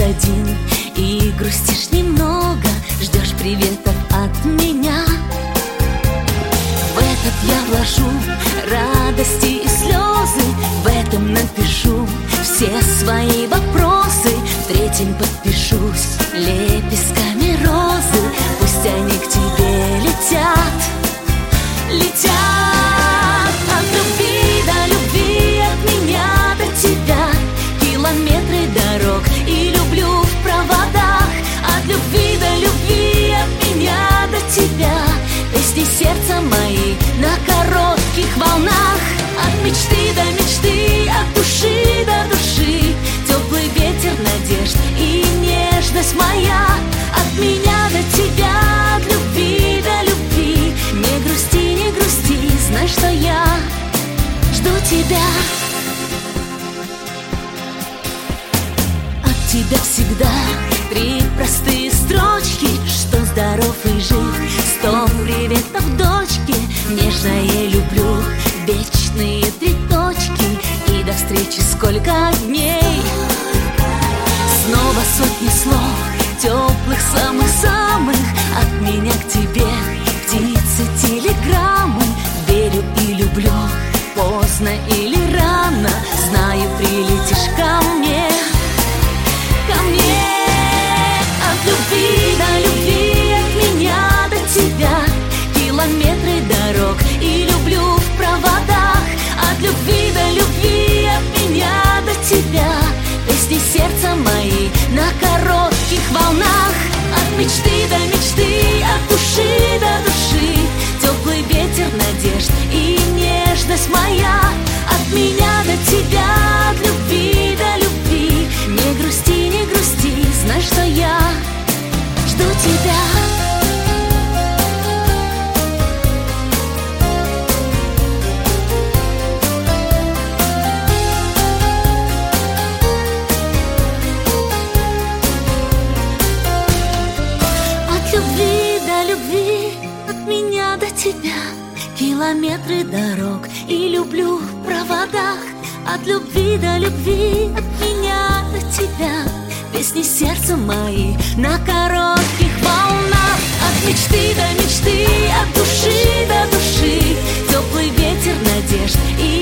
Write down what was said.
один и грустишь немного, ждешь приветов от меня. В этот я вложу радости и слезы, в этом напишу все свои вопросы, в третьем подпишусь лепестками розы. Пусть они к тебе летят, летят. От любви до любви, от меня до тебя километры дорог, и люблю в проводах. От любви до любви, от меня до тебя песни сердца мои на коротких волнах. От мечты до мечты, от души до души теплый ветер надежд и нежность моя. От меня до тебя, от любви до любви, не грусти, не грусти, знай, что я жду тебя. От тебя всегда три простые строчки: что здоров и жив, 100 приветов дочке, нежное люблю, вечные три точки, и до встречи сколько дней. Снова сотни слов, теплых самых-самых, от меня к тебе птицы телеграммы. Верю и люблю, поздно или рано, знаю, прилетишь ко мне, ко мне. От любви до любви, от меня до тебя километры дорог, и люблю в проводах. От любви до любви, от меня до тебя песни сердца мои на коротких волнах. От мечты до мечты, от души до души теплый ветер надежд и нежность моя. От меня до тебя, от любви до любви, не грусти, не грусти, знай, что я жду тебя. Тебя километры дорог, и люблю в проводах. От любви до любви, от меня до тебя песни сердца мои на коротких волнах. От мечты до мечты, от души до души теплый ветер надежд и